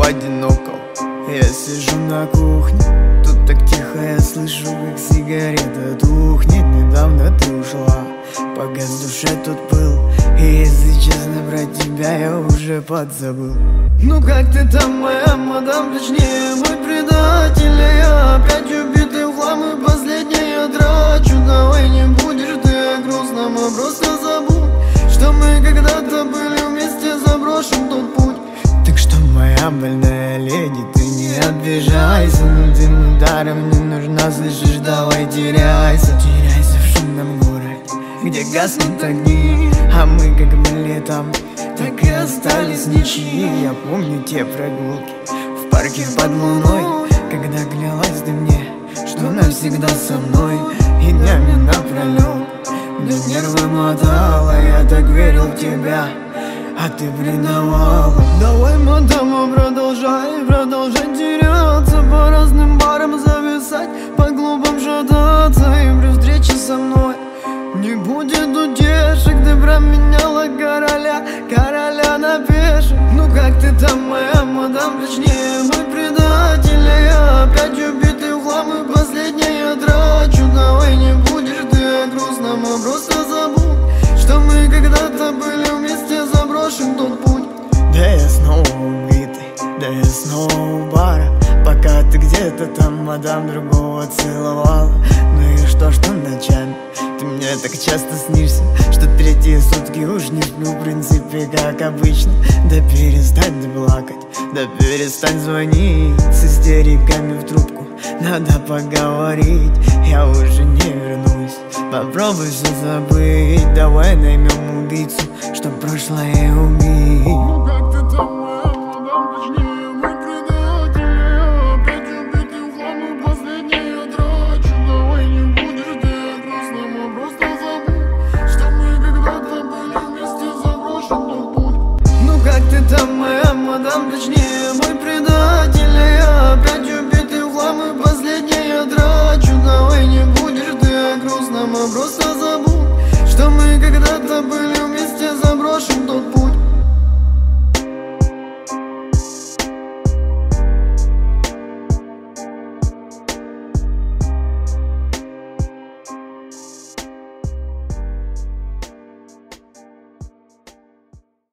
одинокого. Я сижу на кухне, тут так тихо, я слышу, как сигарета тухнет. Недавно ты ушла, погас в душе тут был, и если честно, про тебя я уже подзабыл. Ну как ты там, моя мадам, точнее мой предатель? Я опять убитый в хлам, и последний я трачу. Давай не будешь ты о грустном, а просто забудь, что мы когда-то были вместе, заброшен тот путь. Так что, моя больная леди, ты не обижайся, но ты ударом не нужна, слышишь, давай теряйся. Теряйся в шумном городе, где гаснут огни, а мы как были там, так и остались ничьи. Я помню те прогулки в парке под луной, когда клялась ты мне, что навсегда со мной, и днями напролет мне нервы мотала. Я так верил в тебя, а ты предавала. Давай, мадама, продолжай теряться, по разным барам зависать, по клубам шататься, и при встрече со мной не будет утешек. Ты променяла короля на пешек. Ну как ты там, моя мадам, точнее мой предатель? Я опять убитый в хлам, и последний я трачу. Давай не будешь ты о грустном, а просто забудь, что мы когда-то были вместе, заброшен тот путь. Да я снова убитый, да я снова у бара, пока ты где-то там, мадам, другого целовала. Ну и что ночами ты мне так часто снишься, что третьи сутки уж не сплю, в принципе, как обычно. Да перестань ты плакать, да перестань звонить с истериками в трубку, надо поговорить, я уже не вернусь. Попробуй все забыть, давай наймем убийцу, чтоб прошлое убить. Ну как ты там, моя мадам, точнее мой предатель? Я опять убитый в хлам, и последний я трачу. Давай не будешь ты о грустном, а просто забудь, что мы когда-то были вместе, заброшен тот путь. Ну как ты там, моя мадам, точнее мой предатель? Я опять убитый в хлам, и последний я трачу. Давай не будешь ты о грустном, а просто забудь, что мы когда-то были вместе, заброшен тот путь.